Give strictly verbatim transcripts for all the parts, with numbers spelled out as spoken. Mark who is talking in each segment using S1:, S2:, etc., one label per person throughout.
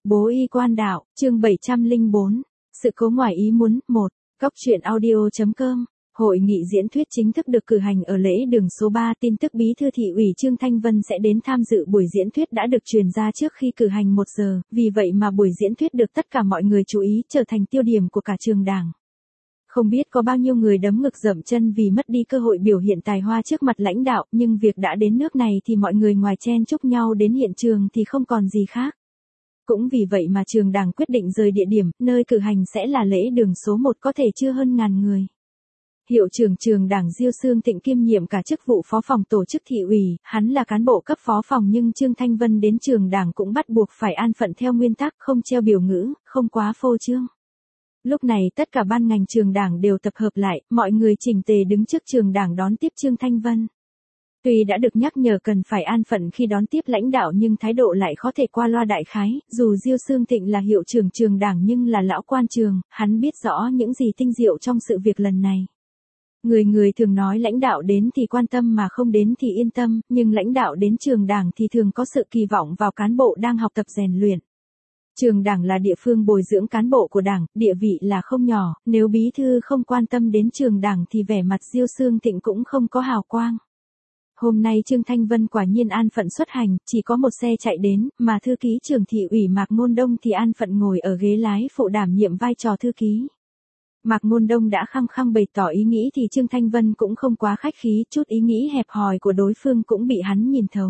S1: Bố y quan đạo, chương bảy trăm lẻ bốn, sự cố ngoài ý muốn, một, Góc truyện audio chấm com. Hội nghị diễn thuyết chính thức được cử hành ở lễ đường số ba. Tin tức bí thư thị ủy Trương Thanh Vân sẽ đến tham dự buổi diễn thuyết đã được truyền ra trước khi cử hành một giờ, vì vậy mà buổi diễn thuyết được tất cả mọi người chú ý, trở thành tiêu điểm của cả trường đảng. Không biết có bao nhiêu người đấm ngực dậm chân vì mất đi cơ hội biểu hiện tài hoa trước mặt lãnh đạo, nhưng việc đã đến nước này thì mọi người ngoài chen chúc nhau đến hiện trường thì không còn gì khác. Cũng vì vậy mà trường đảng quyết định rời địa điểm, nơi cử hành sẽ là lễ đường số một có thể chưa hơn ngàn người. Hiệu trưởng trường đảng Diêu Xương Thịnh kiêm nhiệm cả chức vụ phó phòng tổ chức thị ủy, hắn là cán bộ cấp phó phòng nhưng Trương Thanh Vân đến trường đảng cũng bắt buộc phải an phận theo nguyên tắc không treo biểu ngữ, không quá phô trương. Lúc này tất cả ban ngành trường đảng đều tập hợp lại, mọi người chỉnh tề đứng trước trường đảng đón tiếp Trương Thanh Vân. Tuy đã được nhắc nhở cần phải an phận khi đón tiếp lãnh đạo nhưng thái độ lại khó thể qua loa đại khái, dù Diêu Xương Thịnh là hiệu trưởng trường đảng nhưng là lão quan trường, hắn biết rõ những gì tinh diệu trong sự việc lần này. Người người thường nói lãnh đạo đến thì quan tâm mà không đến thì yên tâm, nhưng lãnh đạo đến trường đảng thì thường có sự kỳ vọng vào cán bộ đang học tập rèn luyện. Trường đảng là địa phương bồi dưỡng cán bộ của đảng, địa vị là không nhỏ, nếu bí thư không quan tâm đến trường đảng thì vẻ mặt Diêu Xương Thịnh cũng không có hào quang. Hôm nay Trương Thanh Vân quả nhiên an phận xuất hành, chỉ có một xe chạy đến, mà thư ký trưởng thị ủy Mạc Ngôn Đông thì an phận ngồi ở ghế lái phụ đảm nhiệm vai trò thư ký. Mạc Ngôn Đông đã khăng khăng bày tỏ ý nghĩ thì Trương Thanh Vân cũng không quá khách khí, chút ý nghĩ hẹp hòi của đối phương cũng bị hắn nhìn thấu.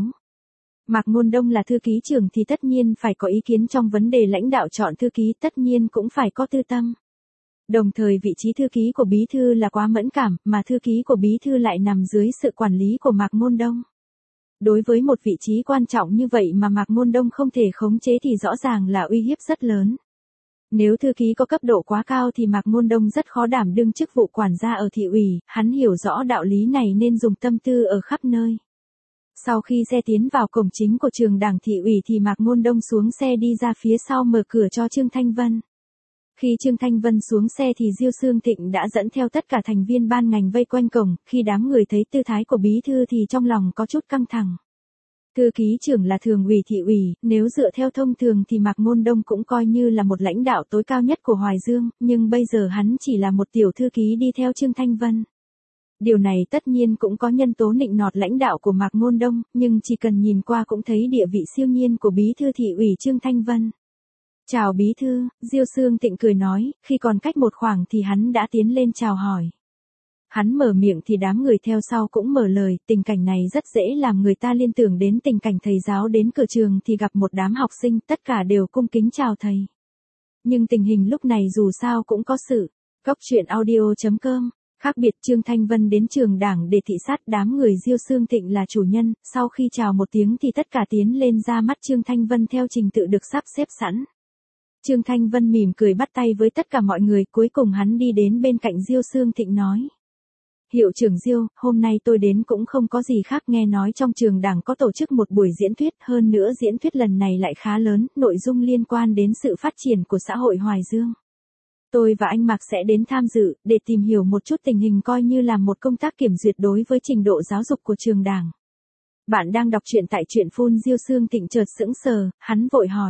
S1: Mạc Ngôn Đông là thư ký trưởng thì tất nhiên phải có ý kiến trong vấn đề lãnh đạo chọn thư ký, tất nhiên cũng phải có tư tâm. Đồng thời vị trí thư ký của bí thư là quá mẫn cảm, mà thư ký của bí thư lại nằm dưới sự quản lý của Mạc Ngôn Đông. Đối với một vị trí quan trọng như vậy mà Mạc Ngôn Đông không thể khống chế thì rõ ràng là uy hiếp rất lớn. Nếu thư ký có cấp độ quá cao thì Mạc Ngôn Đông rất khó đảm đương chức vụ quản gia ở thị ủy, hắn hiểu rõ đạo lý này nên dùng tâm tư ở khắp nơi. Sau khi xe tiến vào cổng chính của trường đảng thị ủy thì Mạc Ngôn Đông xuống xe đi ra phía sau mở cửa cho Trương Thanh Vân. Khi Trương Thanh Vân xuống xe thì Diêu Xương Thịnh đã dẫn theo tất cả thành viên ban ngành vây quanh cổng, khi đám người thấy tư thái của bí thư thì trong lòng có chút căng thẳng. Thư ký trưởng là thường ủy thị ủy, nếu dựa theo thông thường thì Mạc Ngôn Đông cũng coi như là một lãnh đạo tối cao nhất của Hoài Dương, nhưng bây giờ hắn chỉ là một tiểu thư ký đi theo Trương Thanh Vân. Điều này tất nhiên cũng có nhân tố nịnh nọt lãnh đạo của Mạc Ngôn Đông, nhưng chỉ cần nhìn qua cũng thấy địa vị siêu nhiên của bí thư thị ủy Trương Thanh Vân. Chào bí thư, Diêu Xương Thịnh cười nói, khi còn cách một khoảng thì hắn đã tiến lên chào hỏi. Hắn mở miệng thì đám người theo sau cũng mở lời, tình cảnh này rất dễ làm người ta liên tưởng đến tình cảnh thầy giáo đến cửa trường thì gặp một đám học sinh, tất cả đều cung kính chào thầy. Nhưng tình hình lúc này dù sao cũng có sự. Góc truyện audio chấm com. Khác biệt Trương Thanh Vân đến trường đảng để thị sát, đám người Diêu Xương Thịnh là chủ nhân, sau khi chào một tiếng thì tất cả tiến lên ra mắt Trương Thanh Vân theo trình tự được sắp xếp sẵn. Trương Thanh Vân mỉm cười bắt tay với tất cả mọi người, cuối cùng hắn đi đến bên cạnh Diêu Xương Thịnh nói. Hiệu trưởng Diêu, hôm nay tôi đến cũng không có gì khác, nghe nói trong trường đảng có tổ chức một buổi diễn thuyết, hơn nữa diễn thuyết lần này lại khá lớn, nội dung liên quan đến sự phát triển của xã hội Hoài Dương. Tôi và anh Mạc sẽ đến tham dự, để tìm hiểu một chút tình hình coi như là một công tác kiểm duyệt đối với trình độ giáo dục của trường đảng. Bạn đang đọc truyện tại truyện phun. Diêu Xương Thịnh chợt sững sờ, hắn vội hỏi.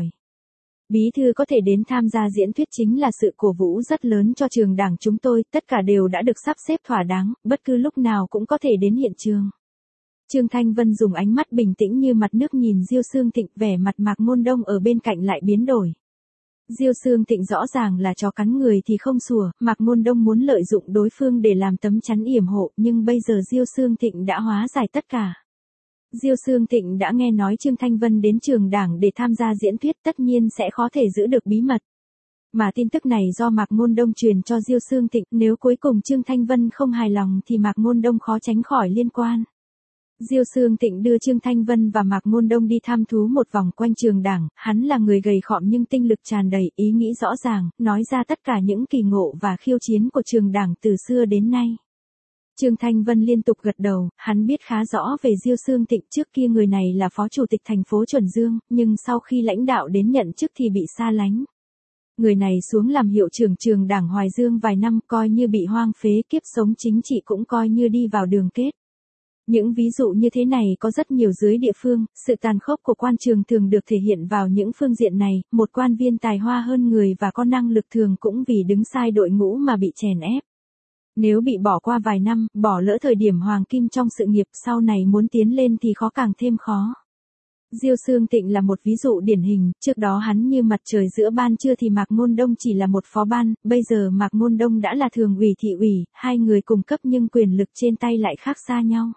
S1: Bí thư có thể đến tham gia diễn thuyết chính là sự cổ vũ rất lớn cho trường đảng chúng tôi, tất cả đều đã được sắp xếp thỏa đáng, bất cứ lúc nào cũng có thể đến hiện trường. Trương Thanh Vân dùng ánh mắt bình tĩnh như mặt nước nhìn Diêu Xương Thịnh, vẻ mặt Mạc Ngôn Đông ở bên cạnh lại biến đổi. Diêu Xương Thịnh rõ ràng là chó cắn người thì không sủa, Mạc Ngôn Đông muốn lợi dụng đối phương để làm tấm chắn yểm hộ, nhưng bây giờ Diêu Xương Thịnh đã hóa giải tất cả. Diêu Xương Thịnh đã nghe nói Trương Thanh Vân đến trường đảng để tham gia diễn thuyết, tất nhiên sẽ khó thể giữ được bí mật. Mà tin tức này do Mạc Ngôn Đông truyền cho Diêu Xương Thịnh, nếu cuối cùng Trương Thanh Vân không hài lòng thì Mạc Ngôn Đông khó tránh khỏi liên quan. Diêu Xương Thịnh đưa Trương Thanh Vân và Mạc Ngôn Đông đi thăm thú một vòng quanh trường đảng, hắn là người gầy khọm nhưng tinh lực tràn đầy, ý nghĩ rõ ràng, nói ra tất cả những kỳ ngộ và khiêu chiến của trường đảng từ xưa đến nay. Trương Thanh Vân liên tục gật đầu, hắn biết khá rõ về Diêu Xương Thịnh, trước kia người này là phó chủ tịch thành phố Chuẩn Dương, nhưng sau khi lãnh đạo đến nhận chức thì bị sa lánh. Người này xuống làm hiệu trưởng trường đảng Hoài Dương vài năm, coi như bị hoang phế, kiếp sống chính trị cũng coi như đi vào đường kết. Những ví dụ như thế này có rất nhiều dưới địa phương, sự tàn khốc của quan trường thường được thể hiện vào những phương diện này, một quan viên tài hoa hơn người và có năng lực thường cũng vì đứng sai đội ngũ mà bị chèn ép. Nếu bị bỏ qua vài năm, bỏ lỡ thời điểm hoàng kim trong sự nghiệp, sau này muốn tiến lên thì khó càng thêm khó. Diêu Xương Thịnh là một ví dụ điển hình, trước đó hắn như mặt trời giữa ban trưa thì Mạc Ngôn Đông chỉ là một phó ban, bây giờ Mạc Ngôn Đông đã là thường ủy thị ủy, hai người cùng cấp nhưng quyền lực trên tay lại khác xa nhau.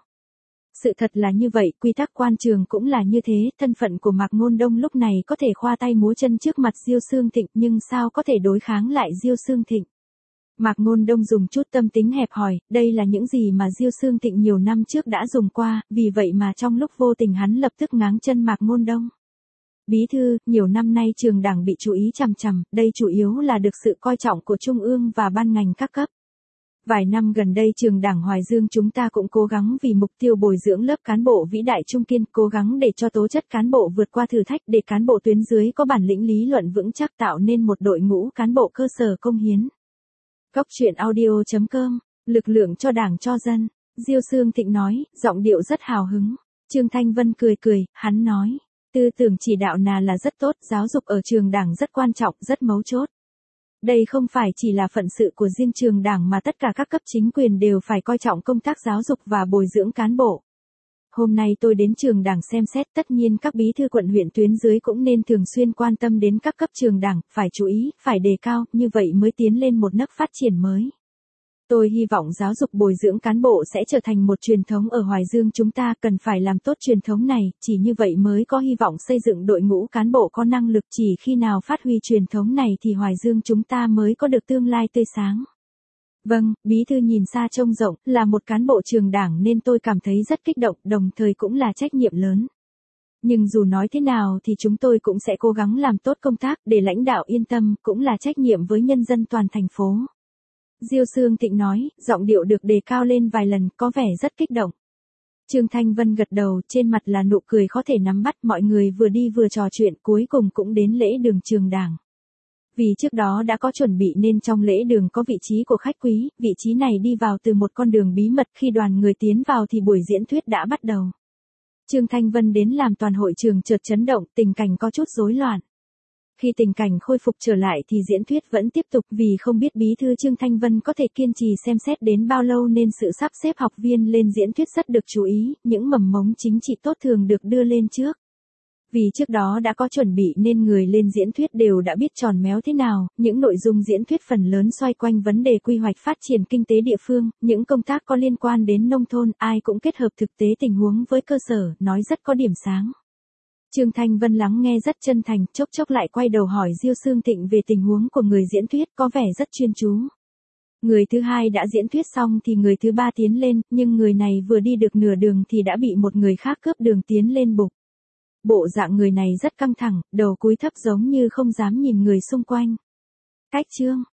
S1: Sự thật là như vậy, quy tắc quan trường cũng là như thế, thân phận của Mạc Ngôn Đông lúc này có thể khoa tay múa chân trước mặt Diêu Xương Thịnh nhưng sao có thể đối kháng lại Diêu Xương Thịnh. Mạc Ngôn Đông dùng chút tâm tính hẹp hòi, đây là những gì mà Diêu Xương Thịnh nhiều năm trước đã dùng qua, vì vậy mà trong lúc vô tình hắn lập tức ngáng chân Mạc Ngôn Đông. Bí thư, nhiều năm nay trường đảng bị chú ý chằm chằm, đây chủ yếu là được sự coi trọng của Trung ương và ban ngành các cấp. Vài năm gần đây trường đảng Hoài Dương chúng ta cũng cố gắng vì mục tiêu bồi dưỡng lớp cán bộ vĩ đại trung kiên, cố gắng để cho tố chất cán bộ vượt qua thử thách, để cán bộ tuyến dưới có bản lĩnh lý luận vững chắc, tạo nên một đội ngũ cán bộ cơ sở công hiến. Góc truyện audio chấm com, lực lượng cho đảng cho dân, Diêu Xương Thịnh nói, giọng điệu rất hào hứng. Trương Thanh Vân cười cười, hắn nói, tư tưởng chỉ đạo nà là rất tốt, giáo dục ở trường đảng rất quan trọng, rất mấu chốt. Đây không phải chỉ là phận sự của riêng trường đảng mà tất cả các cấp chính quyền đều phải coi trọng công tác giáo dục và bồi dưỡng cán bộ. Hôm nay tôi đến trường đảng xem xét, tất nhiên các bí thư quận huyện tuyến dưới cũng nên thường xuyên quan tâm đến các cấp trường đảng, phải chú ý, phải đề cao, như vậy mới tiến lên một nấc phát triển mới. Tôi hy vọng giáo dục bồi dưỡng cán bộ sẽ trở thành một truyền thống ở Hoài Dương chúng ta, cần phải làm tốt truyền thống này, chỉ như vậy mới có hy vọng xây dựng đội ngũ cán bộ có năng lực, chỉ khi nào phát huy truyền thống này thì Hoài Dương chúng ta mới có được tương lai tươi sáng. Vâng, bí thư nhìn xa trông rộng, là một cán bộ trường đảng nên tôi cảm thấy rất kích động, đồng thời cũng là trách nhiệm lớn. Nhưng dù nói thế nào thì chúng tôi cũng sẽ cố gắng làm tốt công tác để lãnh đạo yên tâm, cũng là trách nhiệm với nhân dân toàn thành phố. Diêu Xương Thịnh nói, giọng điệu được đề cao lên vài lần, có vẻ rất kích động. Trương Thanh Vân gật đầu, trên mặt là nụ cười khó thể nắm bắt, mọi người vừa đi vừa trò chuyện, cuối cùng cũng đến lễ đường trường đảng. Vì trước đó đã có chuẩn bị nên trong lễ đường có vị trí của khách quý, vị trí này đi vào từ một con đường bí mật, khi đoàn người tiến vào thì buổi diễn thuyết đã bắt đầu. Trương Thanh Vân đến làm toàn hội trường chợt chấn động, tình cảnh có chút rối loạn. Khi tình cảnh khôi phục trở lại thì diễn thuyết vẫn tiếp tục, vì không biết bí thư Trương Thanh Vân có thể kiên trì xem xét đến bao lâu nên sự sắp xếp học viên lên diễn thuyết rất được chú ý, những mầm mống chính trị tốt thường được đưa lên trước. Vì trước đó đã có chuẩn bị nên người lên diễn thuyết đều đã biết tròn méo thế nào, những nội dung diễn thuyết phần lớn xoay quanh vấn đề quy hoạch phát triển kinh tế địa phương, những công tác có liên quan đến nông thôn, ai cũng kết hợp thực tế tình huống với cơ sở, nói rất có điểm sáng. Trương Thanh Vân lắng nghe rất chân thành, chốc chốc lại quay đầu hỏi Diêu Xương Thịnh về tình huống của người diễn thuyết, có vẻ rất chuyên chú. Người thứ hai đã diễn thuyết xong thì người thứ ba tiến lên, nhưng người này vừa đi được nửa đường thì đã bị một người khác cướp đường tiến lên bục. Bộ dạng người này rất căng thẳng, đầu cúi thấp giống như không dám nhìn người xung quanh. Cách chương